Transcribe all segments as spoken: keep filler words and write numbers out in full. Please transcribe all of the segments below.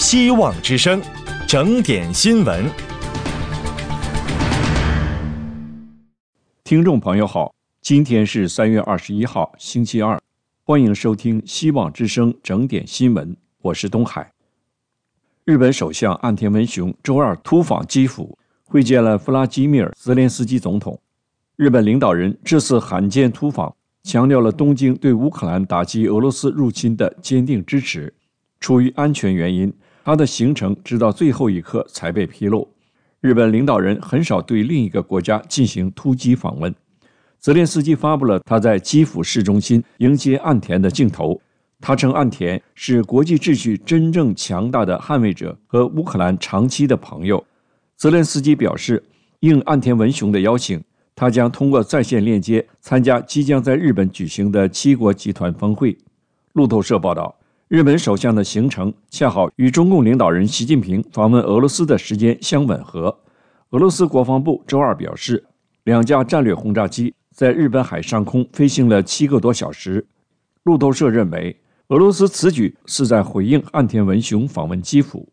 希望之声，整点新闻。 听众朋友好，今天是三月二十一号，星期二，欢迎收听希望之声整点新闻，我是东海。日本首相岸田文雄周二突访基辅，会见了弗拉基米尔·泽连斯基总统。日本领导人这次罕见突访，强调了东京对乌克兰打击俄罗斯入侵的坚定支持。出于安全原因，他的行程直到最后一刻才被披露。日本领导人很少对另一个国家进行突击访问。泽连斯基发布了他在基辅市中心迎接岸田的镜头，他称岸田是国际秩序真正强大的捍卫者和乌克兰长期的朋友。泽连斯基表示，应岸田文雄的邀请，他将通过在线链接参加即将在日本举行的七国集团峰会。路透社报道，日本首相的行程恰好与中共领导人习近平访问俄罗斯的时间相吻合。俄罗斯国防部周二表示，两架战略轰炸机在日本海上空飞行了七个多小时。路透社认为，俄罗斯此举是在回应岸田文雄访问基辅。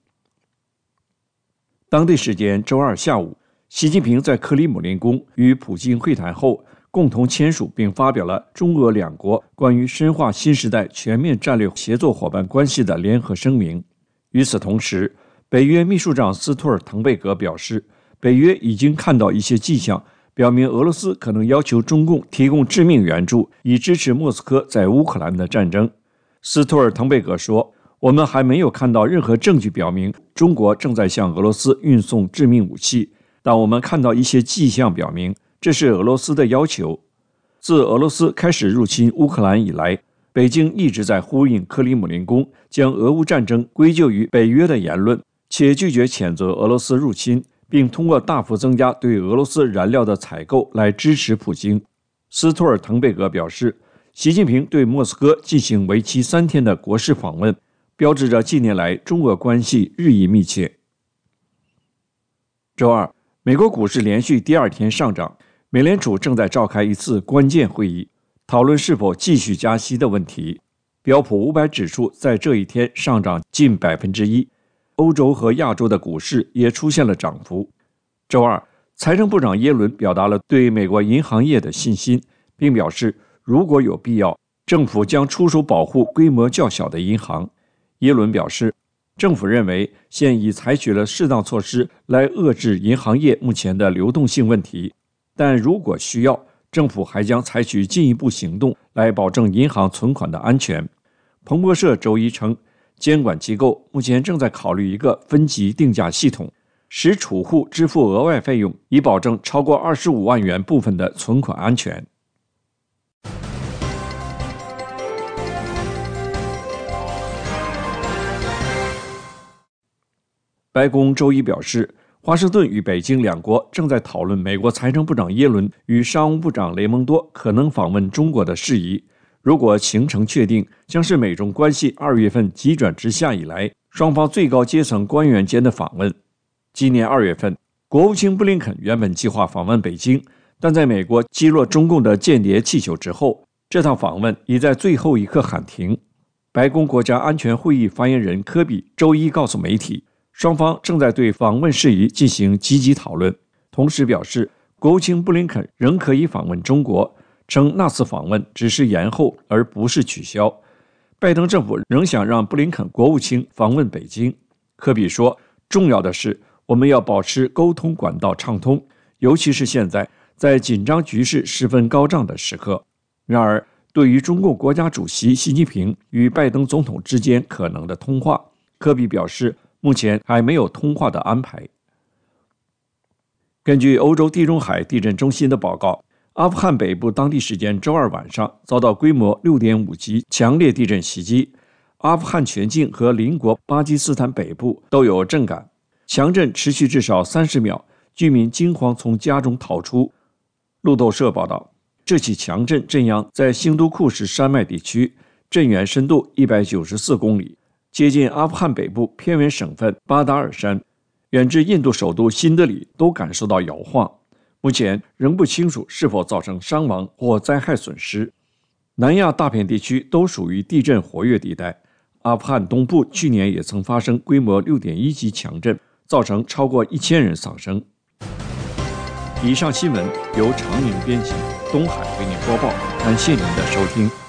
当地时间周二下午，习近平在克里姆林宫与普京会谈后，共同签署并发表了中俄两国关于深化新时代全面战略协作伙伴关系的联合声明。与此同时，北约秘书长斯托尔滕贝格表示，北约已经看到一些迹象，表明俄罗斯可能要求中共提供致命援助，以支持莫斯科在乌克兰的战争。斯托尔滕贝格说，我们还没有看到任何证据表明中国正在向俄罗斯运送致命武器，但我们看到一些迹象表明这是俄罗斯的要求。自俄罗斯开始入侵乌克兰以来，北京一直在呼应克里姆林宫将俄乌战争归咎于北约的言论，且拒绝谴责俄罗斯入侵，并通过大幅增加对俄罗斯燃料的采购来支持普京。斯托尔滕贝格表示，习近平对莫斯科进行为期三天的国事访问，标志着近年来中俄关系日益密切。周二，美国股市连续第二天上涨，美联储正在召开一次关键会议，讨论是否继续加息的问题。标普五百指数在这一天上涨近百分之一，欧洲和亚洲的股市也出现了涨幅。周二，财政部长耶伦表达了对美国银行业的信心，并表示，如果有必要，政府将出手保护规模较小的银行。耶伦表示，政府认为现已采取了适当措施来遏制银行业目前的流动性问题，但如果需要，政府还将采取进一步行动来保证银行存款的安全。彭博社周一称，监管机构目前正在考虑一个分级定价系统，使储户支付额外费用，以保证超过二十五万元部分的存款安全。白宫周一表示，华盛顿与北京两国正在讨论美国财政部长耶伦与商务部长雷蒙多可能访问中国的事宜。如果行程确定，将是美中关系二月份急转直下以来双方最高阶层官员间的访问。今年二月份，国务卿布林肯原本计划访问北京，但在美国击落中共的间谍气球之后，这趟访问已在最后一刻喊停。白宫国家安全会议发言人科比周一告诉媒体，双方正在对访问事宜进行积极讨论，同时表示，国务卿布林肯仍可以访问中国，称那次访问只是延后而不是取消。拜登政府仍想让布林肯国务卿访问北京。科比说，重要的是我们要保持沟通管道畅通，尤其是现在在紧张局势十分高涨的时刻。然而，对于中共国家主席习近平与拜登总统之间可能的通话，科比表示，目前还没有通话的安排。根据欧洲地中海地震中心的报告，阿富汗北部当地时间周二晚上遭到规模 六点五 级强烈地震袭击，阿富汗全境和邻国巴基斯坦北部都有震感，强震持续至少三十秒，居民惊慌从家中逃出。路透社报道，这起强震震央在兴都库什山脉地区，震源深度一百九十四公里，接近阿富汗北部偏远省份巴达尔山，远至印度首都新德里都感受到摇晃。目前仍不清楚是否造成伤亡或灾害损失。南亚大片地区都属于地震活跃地带， 阿富汗东部去年也曾发生规模 六点一 级强震，造成超过一千人丧生。以上新闻由常宁编辑，东海为您播报，感谢您的收听。